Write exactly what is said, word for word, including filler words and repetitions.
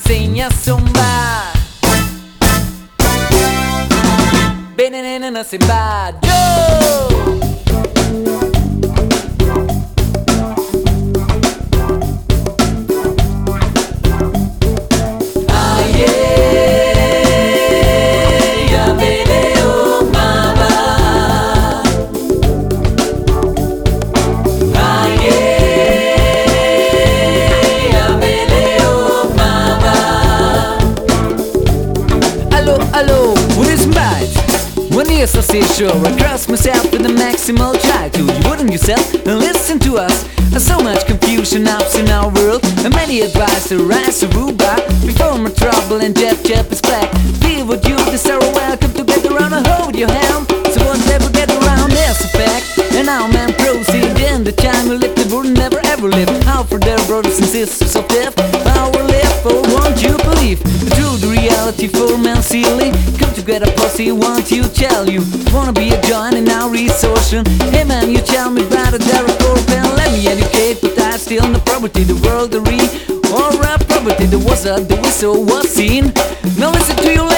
enseña a zumbar. Ven en una simba, yo. Hello, what is bad? When the association I trust myself with the maximal try to. You wouldn't yourself and listen to us. There's so much confusion up in our world, and many advise to rise to Ruba before my trouble and Jeff Jeff is back. Feel what you deserve, welcome together on a hold your hand. So won't ever get around, that's a fact. And now man proceed in the time we live, the world never ever live. Out for their brothers and sisters of death, power live, for won't you believe the true the reality for man silly. Come together pussy, want you tell you wanna be a joint in our resource. Hey man, you tell me about a Derek Corbin. Let me educate, but I still no property. The world the re or a property. The was a the whistle was seen. Now listen to your